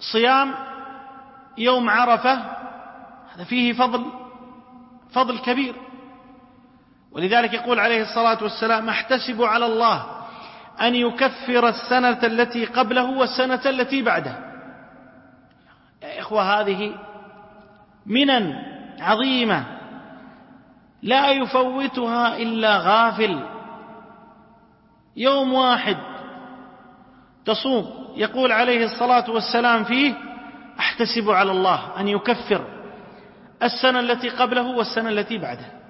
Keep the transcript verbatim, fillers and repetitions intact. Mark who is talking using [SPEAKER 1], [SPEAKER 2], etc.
[SPEAKER 1] صيام يوم عرفة هذا فيه فضل فضل كبير، ولذلك يقول عليه الصلاة والسلام: أحتسب على الله أن يكفر السنة التي قبله والسنة التي بعده. يا إخوة، هذه منن عظيمة لا يفوتها إلا غافل. يوم واحد تصوم، يقول عليه الصلاة والسلام فيه: أحتسب على الله أن يكفر السنة التي قبله والسنة التي بعده.